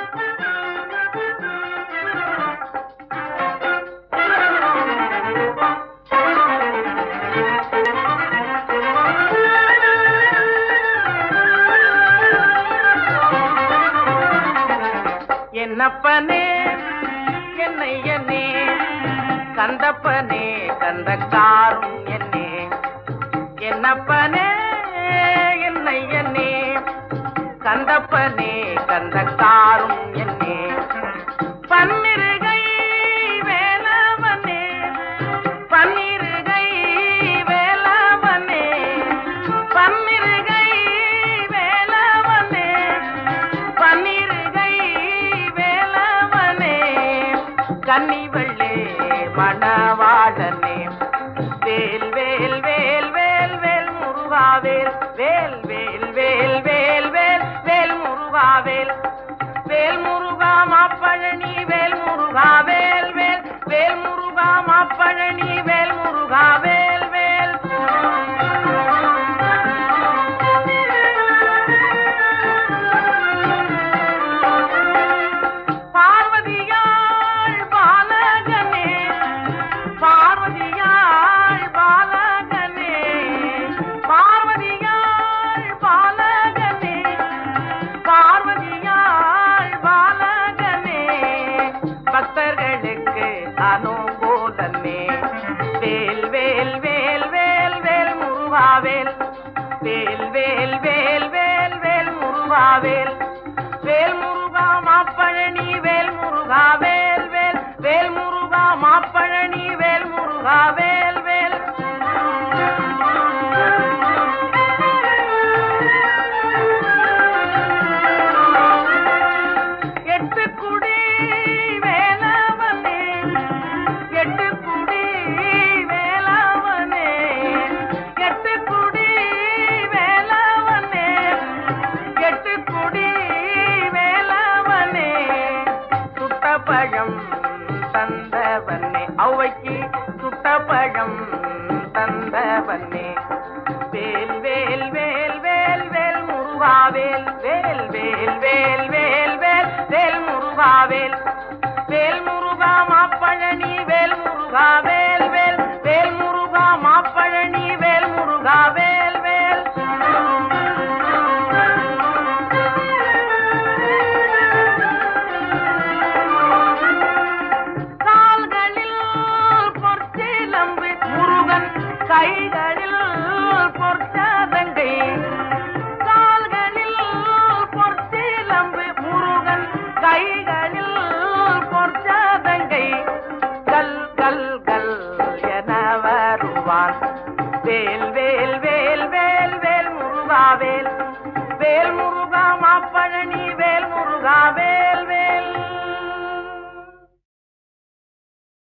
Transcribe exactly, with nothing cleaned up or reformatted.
என்னப்பனே என்னையனே கந்தப்பனே கந்தக்காரும் என்னே என்னப்பனே என்னையனே கந்தப்பனே கந்தக்காரும் என்னே பன்னிருகை வேலவனே பன்னிருகை வேலவனே பன்னிருகை வேலவனே பன்னிருகை வேலவனே கன்னிவள்ளே மணவாளனே வேல் வேல் வேல் வேல் வேல் முருகாவேல் வேல் வேல் வேல் வேல் வேல் வேல் முருகாவேல் வேல் முருகா மாப்பழனி வேல் முருகா வேல் வேல் வேல் முருகா மாப்பழனி வேல் முருகா வேல் வேல் பார்வதியாள் பாலகனே பார்வதியாள் பாலகனே பார்வதியாள் பாலகனே பார்வதியாள் பாலகனே பக்தர்களுக்கு அனுகூலனே வேல் வேல் வேல் வேல் வேல் முருகாவேல் வேல் வேல் வேல் வேல் வேல் முருகாவேல் வேல் முருகா மாப்பழனி வேல் முருகா வேல் வேல் வேல் முருகா மாப்பழனி வேல் முருகா வேல் வேல் எட்டுக்குடி வேலவனே எட்டுக்குடி வேலவனே எட்டுக்குடி வேலவனே எட்டுக்குடி வேலவனே சுட்டப்பழம் தந்தவனே ஔவைக்கு சுட்டப்பழம் தந்தவனே வேல் வேல் வேல் வேல் வேல் முருகாவேல் வேல் வேல் வேல் வேல் வேல் வேல் முருகாவேல் வேல் முருகா மாப்பழனி வேல் முருகா வேல் வேல் வேல் முருகா மாப்பழனி வேல் முருகா வேல் வேல் கால்களில் பொற்சிலம்பு முருகன் கைகளில் பொற்சாதங்கை கால்களில் பொற்சிலம்பு முருகன் கைகளில் பொற்சாதங்கை கல் கல் கல் என வருவான் வேல் வேல் வேல் வேல் வேல் முருகாவேல் வேல் முருகா மாப்பழனி